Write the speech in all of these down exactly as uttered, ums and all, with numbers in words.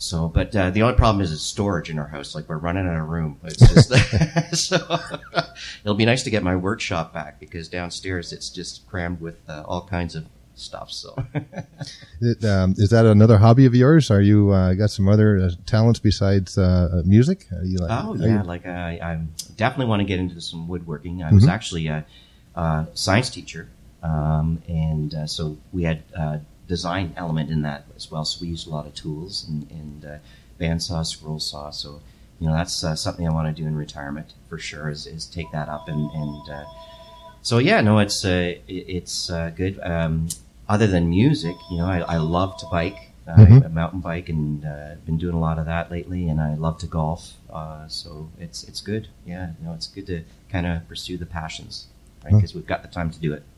So, but uh, the only problem is it's storage in our house. Like we're running out of room. It's just so it'll be nice to get my workshop back because downstairs it's just crammed with uh, all kinds of stuff. So, it, um, is that another hobby of yours? Are you uh, got some other uh, talents besides uh, music? Are you like, oh yeah, you... like I, I definitely want to get into some woodworking. I was mm-hmm. actually a, a science teacher, um, and uh, so we had. Uh, design element in that as well. So we used a lot of tools and, and uh, bandsaw, scroll saw. So, you know, that's uh, something I want to do in retirement for sure is, is take that up. And, and uh, so, yeah, no, it's uh, it, it's uh, good. Um, other than music, you know, I, I love to bike, uh, mm-hmm. I, mountain bike, and uh, been doing a lot of that lately. And I love to golf. Uh, so it's it's good. Yeah, you know, it's good to kind of pursue the passions, right? Because mm-hmm. we've got the time to do it.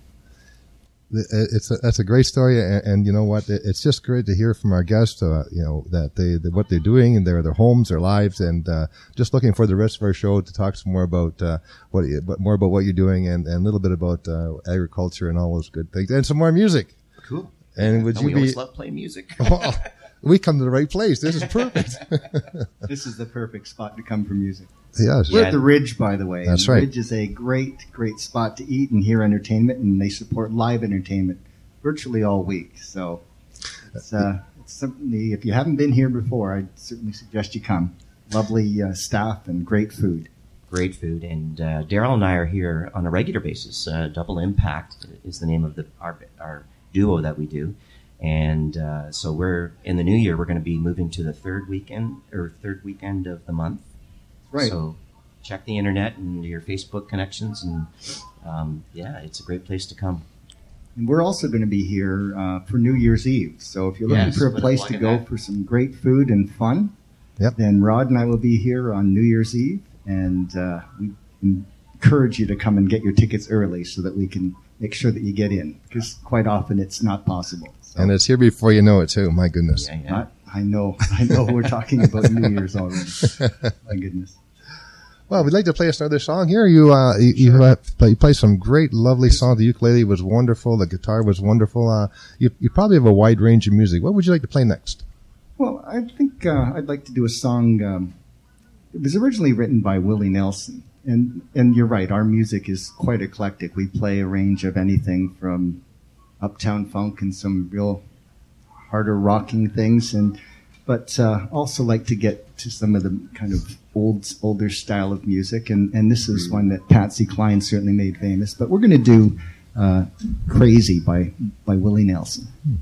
It's a, that's a great story, and, and you know what? It's just great to hear from our guests, uh, you know, that they, they what they're doing and their their homes, their lives, and uh, just looking for the rest of our show to talk some more about uh, what but more about what you're doing and, and a little bit about uh, agriculture and all those good things, and some more music. Cool. And would and you we be? Always love playing music. Well, we come to the right place. This is perfect. This is the perfect spot to come for music. Yes. We're Yeah. at the Ridge, by the way. That's and the right. Ridge is a great, great spot to eat and hear entertainment, and they support live entertainment virtually all week. So it's, uh, it's certainly, if you haven't been here before, I'd certainly suggest you come. Lovely uh, staff and great food. Great food. And uh, Daryl and I are here on a regular basis. Uh, Double Impact is the name of the our, our duo that we do. And uh, so we're, in the new year, we're going to be moving to the third weekend, or third weekend of the month. Right. So check the internet and your Facebook connections, and um, yeah, it's a great place to come. And we're also going to be here uh, for New Year's Eve. So if you're looking Yes, for a put a place plug to in go that. for some great food and fun, Yep. then Rod and I will be here on New Year's Eve. And uh, we encourage you to come and get your tickets early so that we can make sure that you get in. Because quite often it's not possible. So, And it's here before you know it, too. My goodness. Yeah, yeah. I, I know. I know we're talking about New Year's already. My goodness. Well, we'd like to play us another song here. You, uh, you, you, uh, play, you play some great, lovely songs. The ukulele was wonderful. The guitar was wonderful. Uh, you, you probably have a wide range of music. What would you like to play next? Well, I think uh, I'd like to do a song. Um, it was originally written by Willie Nelson. And, and you're right, our music is quite eclectic. We play a range of anything from uptown funk and some real harder rocking things, and but uh, also like to get to some of the kind of old, older style of music. And, and this is one that Patsy Cline certainly made famous. But we're going to do uh, Crazy by, by Willie Nelson. Hmm.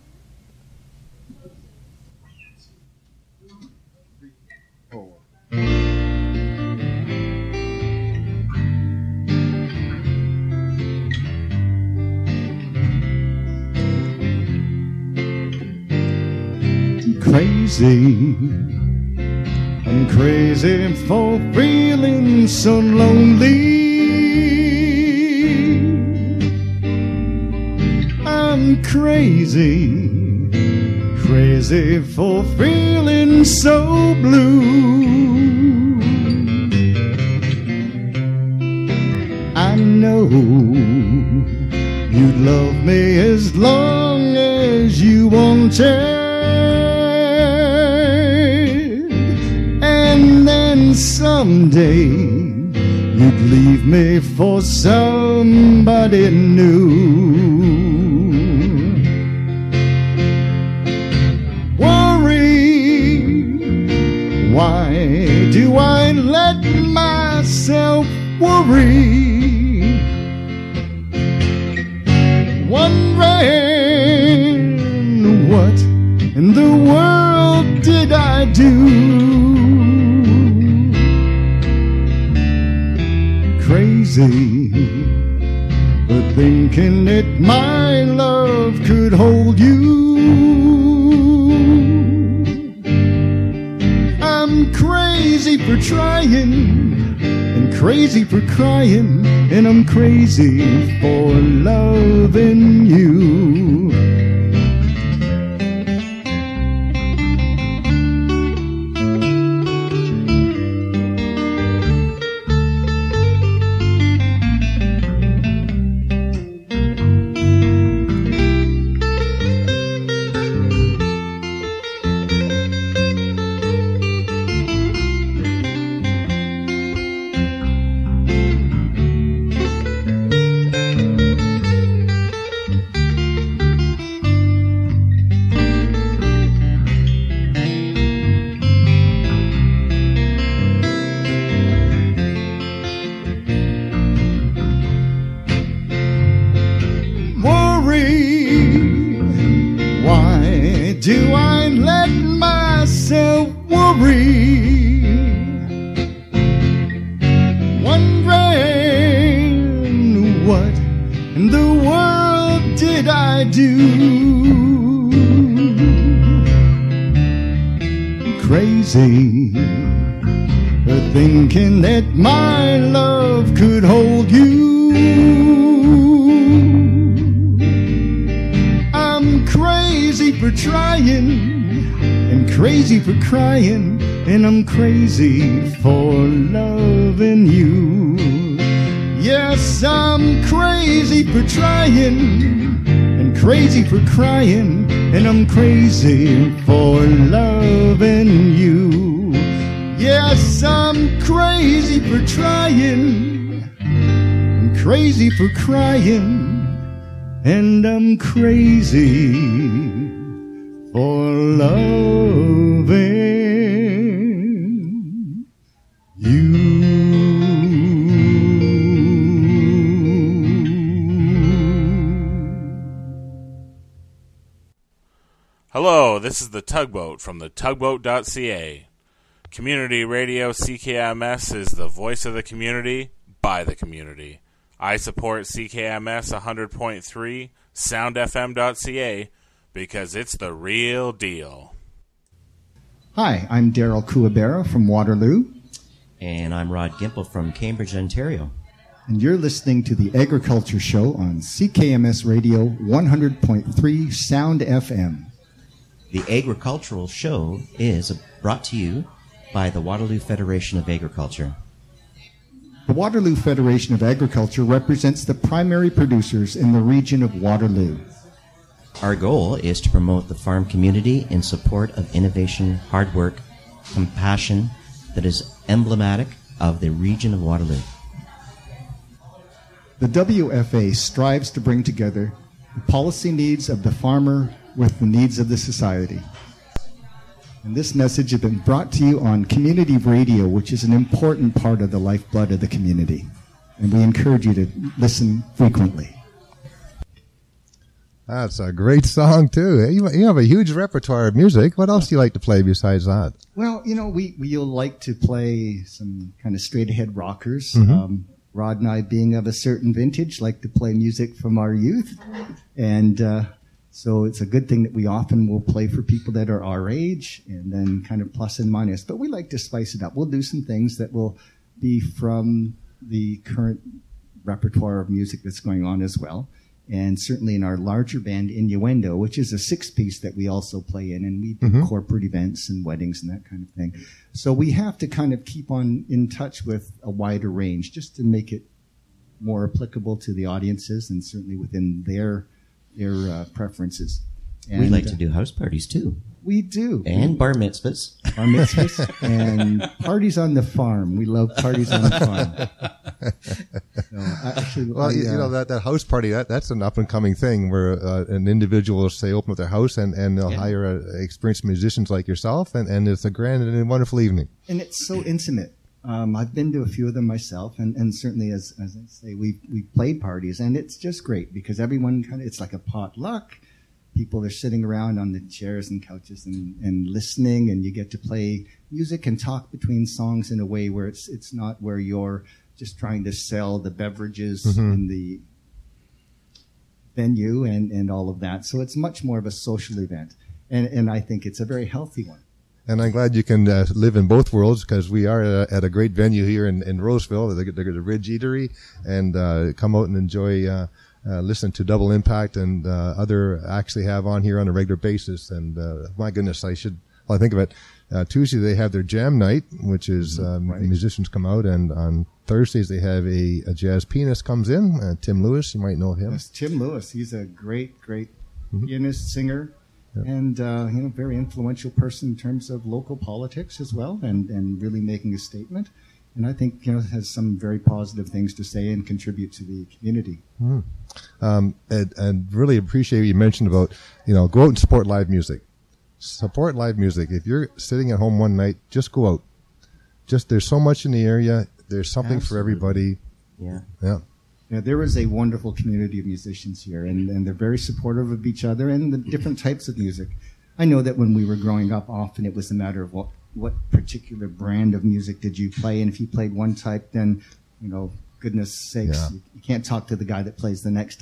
Crazy, I'm crazy for feeling so lonely. I'm crazy, crazy for feeling so blue. I know you'd love me as long as you wanted. And then someday you'd leave me for somebody new. Worry, why do I let myself worry? Wondering what in the world did I do? Crazy, but thinking that my love could hold you. I'm crazy for trying, and crazy for crying, and I'm crazy for loving you. do. Crazy for thinking that my love could hold you. I'm crazy for trying and crazy for crying, and I'm crazy for loving you. Yes, I'm crazy for trying and crazy for crying, and I'm crazy for loving you. Yes, I'm crazy for trying and crazy for crying, and I'm crazy for loving you. Hello, this is the Tugboat from the tugboat dot c a. Community Radio C K M S is the voice of the community, by the community. I support C K M S one hundred point three, sound f m dot c a, because it's the real deal. Hi, I'm Daryl Kuwabera from Waterloo. And I'm Rod Gimple from Cambridge, Ontario. And you're listening to the Agriculture Show on C K M S Radio one hundred point three Sound F M. The Agricultural Show is brought to you by the Waterloo Federation of Agriculture. The Waterloo Federation of Agriculture represents the primary producers in the region of Waterloo. Our goal is to promote the farm community in support of innovation, hard work, compassion that is emblematic of the region of Waterloo. The W F A strives to bring together the policy needs of the farmer with the needs of the society. And this message has been brought to you on community radio, which is an important part of the lifeblood of the community. And we encourage you to listen frequently. That's a great song, too. You, you have a huge repertoire of music. What else do you like to play besides that? Well, you know, we, we'll like to play some kind of straight-ahead rockers. Mm-hmm. Um, Rod and I, being of a certain vintage, like to play music from our youth. And uh, so it's a good thing that we often will play for people that are our age, and then kind of plus and minus. But we like to spice it up. We'll do some things that will be from the current repertoire of music that's going on as well. And certainly in our larger band, Innuendo, which is a six-piece that we also play in, and we do Mm-hmm. corporate events and weddings and that kind of thing. So we have to kind of keep on in touch with a wider range just to make it more applicable to the audiences and certainly within their their uh, preferences. And We like uh, to do house parties, too. We do. And bar mitzvahs. Bar mitzvahs and parties on the farm. We love parties on the farm. So, I- actually, Well, I, you, you uh, know, that, that house party, that, that's an up-and-coming thing where uh, an individual will, say, open up their house and, and they'll Yeah. hire uh, experienced musicians like yourself, and, and it's a grand and wonderful evening. And it's so intimate. Um, I've been to a few of them myself, and, and certainly, as as I say, we've we've played parties, and it's just great because everyone kind of, it's like a potluck. People are sitting around on the chairs and couches and, and listening, and you get to play music and talk between songs in a way where it's it's not where you're just trying to sell the beverages Mhm. in the venue and, and all of that. So it's much more of a social event, and and I think it's a very healthy one. And I'm glad you can uh, live in both worlds, because we are uh, at a great venue here in, in Roseville, the, the, the Ridge Eatery, and uh, come out and enjoy, uh, uh, listen to Double Impact and uh, other acts they have on here on a regular basis. And uh, my goodness, I should, well, I think of it, uh, Tuesday they have their jam night, which is um, Right. musicians come out, and on Thursdays they have a, a jazz pianist comes in, uh, Tim Lewis, you might know him. Yes, Tim Lewis. He's a great, great Mhm. pianist, singer, Yeah. and uh, you know, very influential person in terms of local politics as well, and, and really making a statement. And I think you know has some very positive things to say and contribute to the community. Um, and, and really appreciate what you mentioned about, you know, go out and support live music. Support live music. If you're sitting at home one night, just go out. Just, there's so much in the area. There's something for Absolutely. everybody. Yeah. Yeah. Yeah, there is a wonderful community of musicians here, and, and they're very supportive of each other and the different types of music. I know that when we were growing up, often it was a matter of what, what particular brand of music did you play, and if you played one type, then, you know, goodness sakes, Yeah. you, you can't talk to the guy that plays the next type.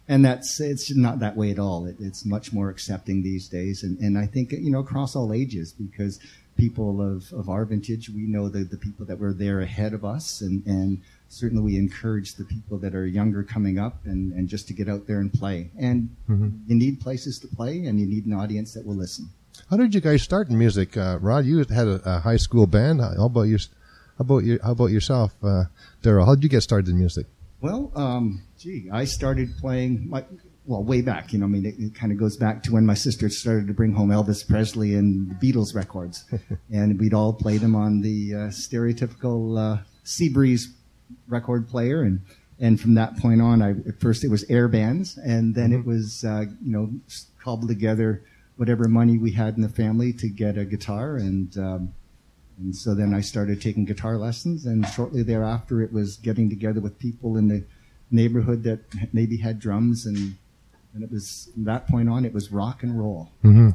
And that's, it's not that way at all. It, it's much more accepting these days. And, and I think, you know, across all ages, because people of, of our vintage, we know the, the people that were there ahead of us. And, and certainly we encourage the people that are younger coming up and, and just to get out there and play. And mm-hmm. you need places to play and you need an audience that will listen. How did you guys start in music? Uh, Rod, you had a, a high school band. How about you? How about you? How about yourself, uh, Daryl? How did you get started in music? Well, um, gee, I started playing, my, well, way back, you know, I mean, it, it kind of goes back to when my sister started to bring home Elvis Presley and the Beatles records. And we'd all play them on the uh, stereotypical uh, Seabreeze record player. And, and from that point on, I, at first it was air bands, and then mm-hmm. it was, uh, you know, cobbled together whatever money we had in the family to get a guitar. And, um, And so then I started taking guitar lessons, and shortly thereafter it was getting together with people in the neighborhood that maybe had drums, and, and it was, from that point on, it was rock and roll. Mm-hmm.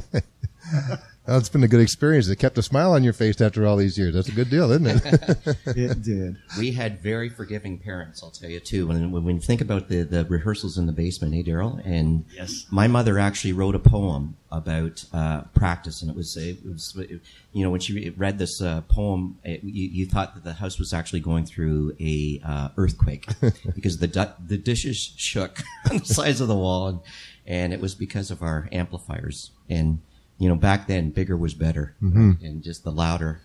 Well, it's been a good experience. It kept a smile on your face after all these years. That's a good deal, isn't it? It did. We had very forgiving parents, I'll tell you, too. When, when you think about the, the rehearsals in the basement, eh, Daryl? And yes. My mother actually wrote a poem about uh, practice, and it was, it was, you know, when she read this uh, poem, it, you, you thought that the house was actually going through a uh, earthquake because the du- the dishes shook on the sides of the wall, and, and it was because of our amplifiers. And you know, back then, bigger was better, mm-hmm. right? And just the louder.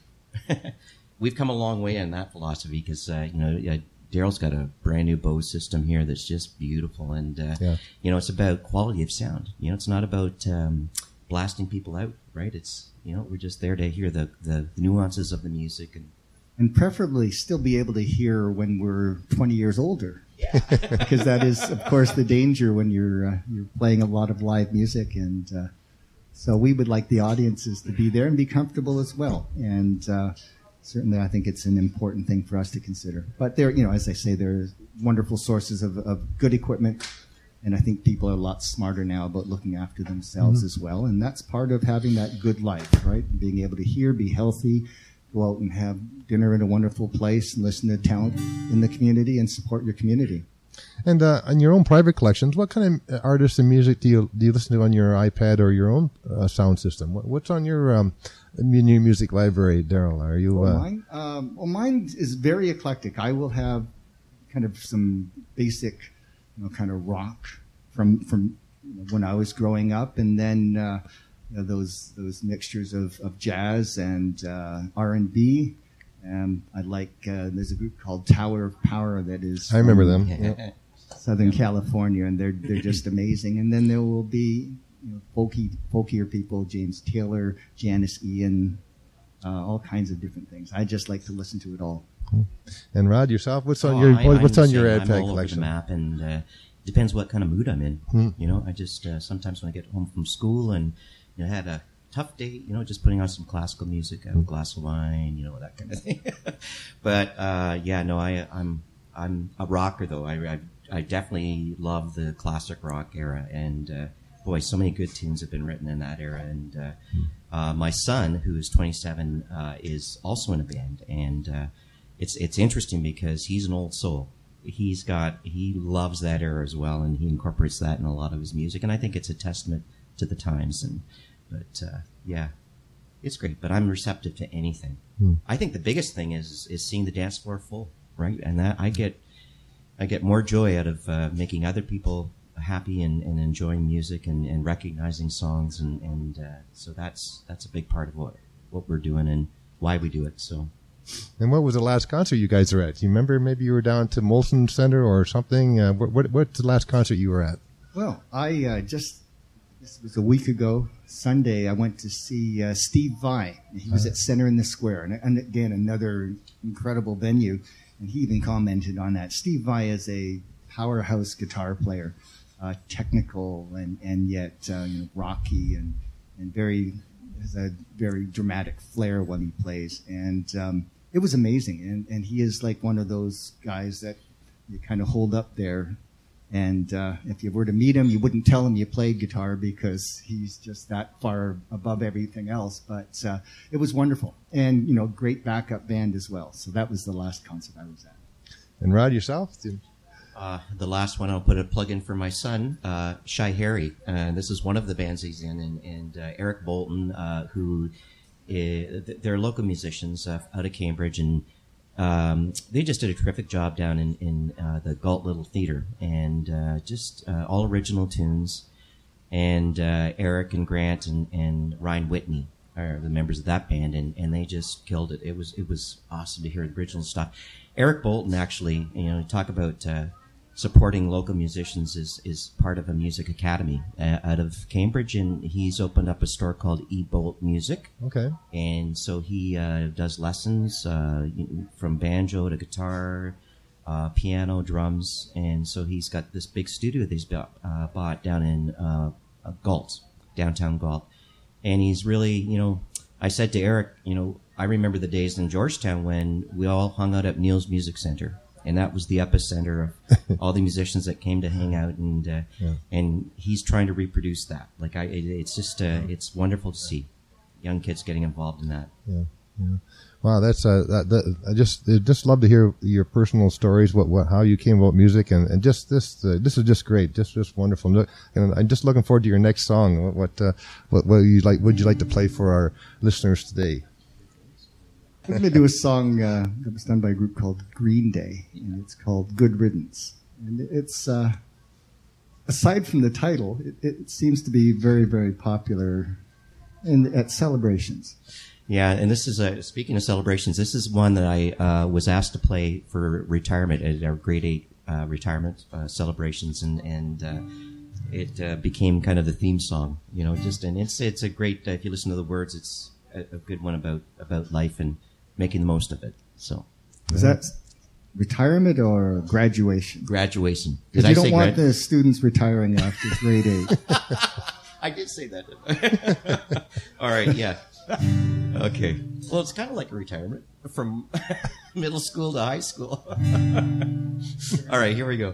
We've come a long way in that philosophy because, uh, you know, uh, Daryl's got a brand new Bose system here that's just beautiful. And, uh, yeah. you know, it's about quality of sound. You know, it's not about um, blasting people out, right? It's, you know, we're just there to hear the, the nuances of the music. And, and preferably still be able to hear when we're twenty years older. Yeah. Because that is, of course, the danger when you're, uh, you're playing a lot of live music. And, uh, So we would like the audiences to be there and be comfortable as well. And uh, certainly I think it's an important thing for us to consider. But there, you know, as I say, there are wonderful sources of, of good equipment. And I think people are a lot smarter now about looking after themselves mm-hmm. as well. And that's part of having that good life, right? Being able to hear, be healthy, go out and have dinner in a wonderful place and listen to talent in the community and support your community. And uh, on your own private collections, what kind of artists and music do you do you listen to on your iPad or your own uh, sound system? What, what's on your um, in your music library, Daryl? Are you? Well, uh, mine, um, well, mine is very eclectic. I will have kind of some basic, you know, kind of rock from from you know, when I was growing up, and then uh, you know, those those mixtures of, of jazz and uh, R and B. Um, I like, uh, there's a group called Tower of Power that is I remember them. Yeah. Southern California, and they're they're just amazing. And then there will be, you know, folky, folkier people, James Taylor, Janice Ian, uh, all kinds of different things. I just like to listen to it all. And Rod, yourself, what's on oh, your I, what, what's I'm on your I'm iPad all collection? Over the map, and uh, depends what kind of mood I'm in. Hmm. You know, I just uh, sometimes when I get home from school and you know had a tough day, you know, just putting on some classical music, have a glass of wine, you know, that kind of thing. But uh, yeah, no, I, I'm I'm a rocker though. I, I I definitely love the classic rock era, and uh, boy, so many good tunes have been written in that era. And uh, uh, my son, who is twenty-seven, uh, is also in a band, and uh, it's it's interesting because he's an old soul. He's got he loves that era as well, and he incorporates that in a lot of his music, and I think it's a testament to the times. And But, uh, yeah, it's great. But I'm receptive to anything. Hmm. I think the biggest thing is is seeing the dance floor full, right? And that I get I get more joy out of uh, making other people happy and, and enjoying music and, and recognizing songs. And, and uh, so that's that's a big part of what, what we're doing and why we do it. So. And what was the last concert you guys were at? Do you remember maybe you were down to Molson Center or something? Uh, what, what What's the last concert you were at? Well, I uh, just... This was a week ago, Sunday, I went to see uh, Steve Vai. He was at Center in the Square, and, and again, another incredible venue, and he even commented on that. Steve Vai is a powerhouse guitar player, uh, technical and, and yet uh, you know, rocky, and, and very has a very dramatic flair when he plays. And um, it was amazing, and, and he is like one of those guys that you kind of hold up there. And uh, if you were to meet him, you wouldn't tell him you played guitar because he's just that far above everything else. But uh, it was wonderful. And, you know, great backup band as well. So that was the last concert I was at. And Rod, yourself? Uh, the last one, I'll put a plug in for my son, uh, Shy Harry. Uh, this is one of the bands he's in, and, and uh, Eric Bolton, uh, who is, they're local musicians uh, out of Cambridge, and um, they just did a terrific job down in, in uh, the Galt Little Theatre, and uh, just uh, all original tunes. And uh, Eric and Grant and, and Ryan Whitney are the members of that band, and, and they just killed it. It was it was awesome to hear the original stuff. Eric Bolton, actually, you know, talk about uh, supporting local musicians is, is part of a music academy uh, out of Cambridge, and he's opened up a store called E-Bolt Music. Okay. And so he uh, does lessons uh, from banjo to guitar, uh, piano, drums, and so he's got this big studio that he's bought, uh, bought down in uh, Galt, downtown Galt. And he's really, you know, I said to Eric, you know, I remember the days in Georgetown when we all hung out at Neil's Music Center. And that was the epicenter of all the musicians that came to hang out, and uh, yeah. and he's trying to reproduce that. Like I, it, it's just uh, it's wonderful to see young kids getting involved in that. Yeah, yeah. Wow, that's uh, that, that, I just I just love to hear your personal stories, what, what how you came about music, and, and just this uh, this is just great, just just wonderful. And I'm just looking forward to your next song. What what uh, what, what you like? Would you like to play for our listeners today? I'm going to do a song uh, that was done by a group called Green Day, and it's called Good Riddance. And it's, uh, aside from the title, it, it seems to be very, very popular in, at celebrations. Yeah, and this is, a, speaking of celebrations, this is one that I uh, was asked to play for retirement at our grade eight uh, retirement uh, celebrations, and, and uh, it uh, became kind of the theme song, you know, just, and it's, it's a great, uh, if you listen to the words, it's a, a good one about, about life and making the most of it. So, is that retirement or graduation? Graduation. Because you don't I want grad- the students retiring after grade eight. I did say that. All right. Yeah. Okay. Well, it's kind of like a retirement from middle school to high school. All right. Here we go.